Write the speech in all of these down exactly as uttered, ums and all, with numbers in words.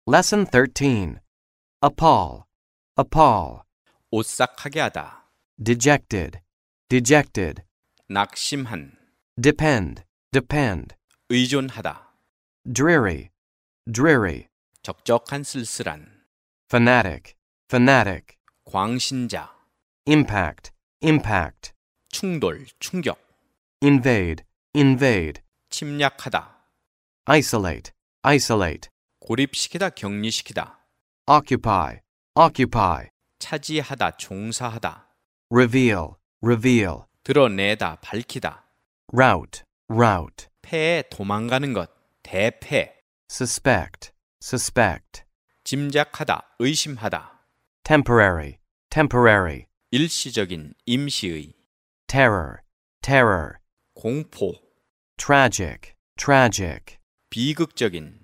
Lesson thirteen. Appall, appall. 오싹하게 하다. Dejected, dejected. 낙심한. Depend, depend. 의존하다. Dreary, dreary. 적적한 쓸쓸한. Fanatic, fanatic. 광신자. Impact, impact. 충돌, 충격. Invade, invade. 침략하다. Isolate, isolate. 고립시키다, 격리시키다. Occupy, occupy. 차지하다, 종사하다. Reveal, reveal. 드러내다, 밝히다. Route, route. 패에 도망가는 것. 대패. Suspect, suspect. 짐작하다, 의심하다. Temporary, temporary. 일시적인, 임시의. Terror, terror. 공포. Tragic, tragic. 비극적인.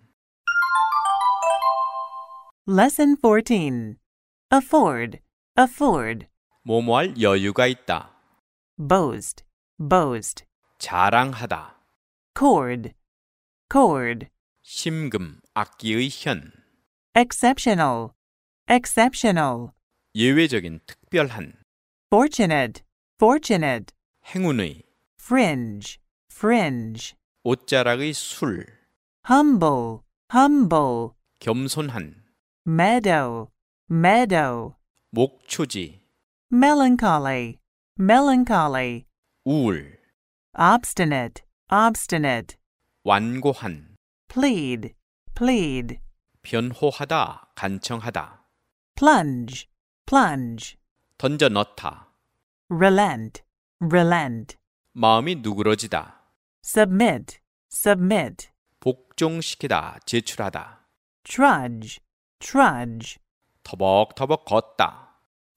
Lesson fourteen. Afford, afford. 뭐뭐할 여유가 있다. Boast, boast. 자랑하다. Cord, cord. 심금, 악기의 현. Exceptional, exceptional. 예외적인, 특별한. Fortunate, fortunate. 행운의. Fringe, fringe. 옷자락의 술. Humble, humble. 겸손한. Meadow, meadow. 목초지. Melancholy, melancholy. 우울. Obstinate, obstinate. 완고한. Plead, plead. 변호하다, 간청하다. Plunge, plunge. 던져 넣다. Relent, relent. 마음이 누그러지다. Submit, submit. 복종시키다, 제출하다. Trudge, trudge. 터벅터벅 걷다.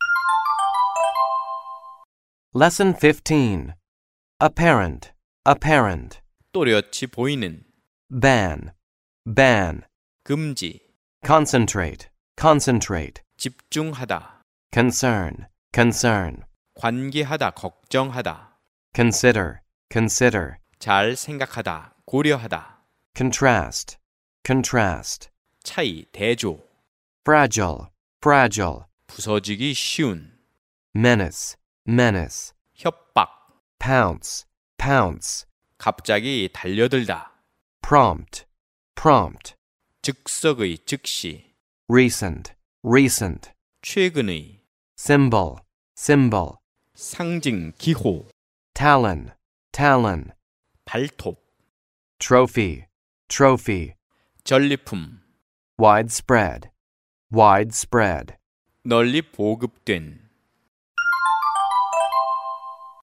Lesson fifteen. Apparent, apparent. 또렷이 보이는. Ban, ban. 금지. Concentrate, concentrate. 집중하다. Concern, concern. 관계하다, 걱정하다. Consider, consider. 잘 생각하다, 고려하다. Contrast, contrast. 차이, 대조. Fragile, fragile. 부서지기 쉬운. Menace, menace. 협박. Pounce, pounce. 갑자기 달려들다. Prompt, prompt. 즉석의, 즉시. Recent, recent. 최근의. Symbol, symbol. 상징, 기호. Talon, talon. 발톱. Trophy, trophy. 전리품. Widespread, widespread. 널리 보급된.